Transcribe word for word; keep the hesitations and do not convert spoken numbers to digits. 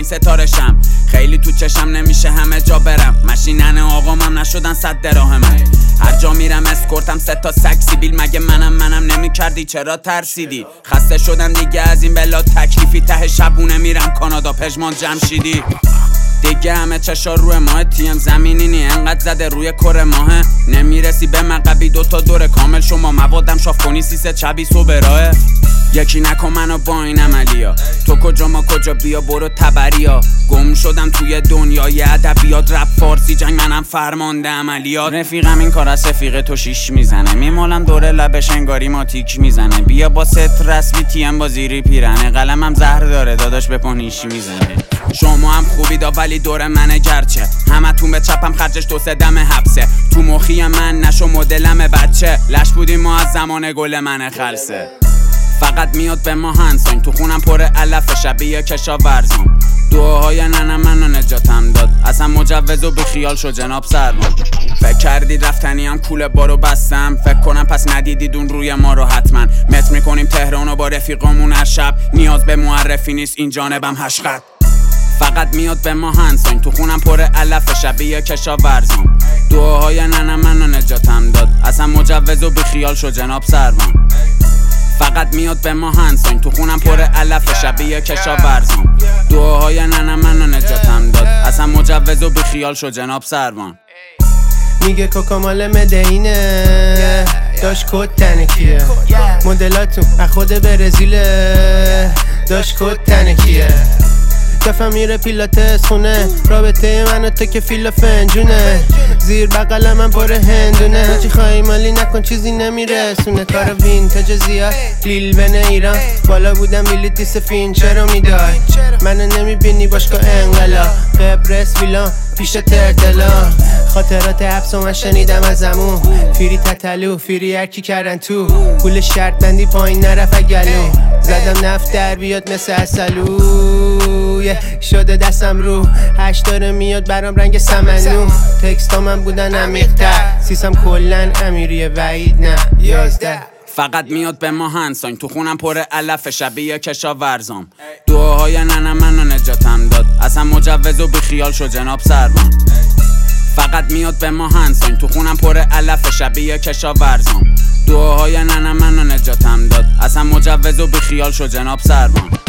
پنج ستارشم. خیلی تو چشم نمیشه همه جا برم. ماشینن آقامم نشدن صد دراهم. هر جا میرم اسکورتم سه تا سگ سیبیل. مگه منم منم نمی کردی چرا ترسیدی؟ خسته شدم دیگه از این بلا تکلیفی. ته شبونه میرم کانادا پژمان جمشیدی. دیگه همه چشا روی ماه تیم زمینینی انقدر زده روی کره ماهه. نمیرسی به مقبی دوتا دور کامل. شما موادم شاف کنی سیسه چبی سو براه. یکی نکن منو با این عملیا. تو کجا ما کجا بیا برو تبریا. گم شدم توی دنیای ادبیات رپ فارسی جنگ منم فرمانده عملیات. رفیقم این کار از رفیق تو شیش میزنه. میمالم دوره لبش انگاری ما تیک میزنه. بیا با ست رسمی تیم با زیری پیرنه. قلمم زهر داره داداش به پانیشی میزنه. شما هم خوبی دا ولی دور منه گرچه همتون به چپم خرجش دو سه دم حبسه. تو مخی من نشو مدلم بچه. لش بودیم ما از زمان گل منه خلصه. فقط میاد به ما هنسان. تو خونم پر علف شبیه کشاورزم. دعاهای ننم منو نجاتم داد. اصلا مجوز و بیخیال شو جناب سرمان. فکر کردی رفتنی هم کوله بارو بستم. فکر کنم پس ندیدید اون روی ما رو حتما. مت میکنیم تهرانو با رفیقامون هر شب. نیاز به معرفی نیست این جانبم هشقد. فقط میاد به ما هنسان. تو خونم پر علف شبیه کشاورزم. دعاهای ننم منو نجاتم داد. اصلا مجوز و بیخیال شو جناب سرمان. فقط میاد به ما هنسان. تو خونم پر علف شبیه کشاورزم. دعاهای ننم منو نجاتم داد. اصلا مجوز و بیخیال شو جناب سروان. میگه کوکا مال مدینه. داشت کد تنکیه. مدلاتون از خود برزیله. داشت کد تنکیه. دفعه میره پیلاتس خونه. رابطه من و تو که فیلا فنجونه. زیر بقلم من پر هندونه. چی خواهی مالی نکن چیزی نمیرسونه. کار وینتاج زیاد لیل بن ایران. بالا بودم بیلیتی سفین چرا میدای. منو نمیبینی باشگاه انقلاب. قبرس ویلان پیش ترتلا. خاطرات حبس و من شنیدم ازمون. فیری تتلو فیری هرکی کردن تو. پول شرط بندی پایین نرفت گلو. زدم نفت در بیاد مثل اصلو. شده دستم رو هشت داره میاد برام رنگ سمنو. تکستا من بودن عمیق‌تر. سیسم کلن امیریه وعید نه یازده. فقط میاد به ما هنسان. تو خونم پر علف شبیه کشاورزم. دعاهای ننم منو نجاتم داد. اصلا مجوز و بیخیال شو جناب سروان. فقط میاد به ما هنسان. تو خونم پر علف شبیه کشاورزم. دعاهای ننم منو نجاتم داد. اصلا مجوز و بیخیال شو جناب سروان.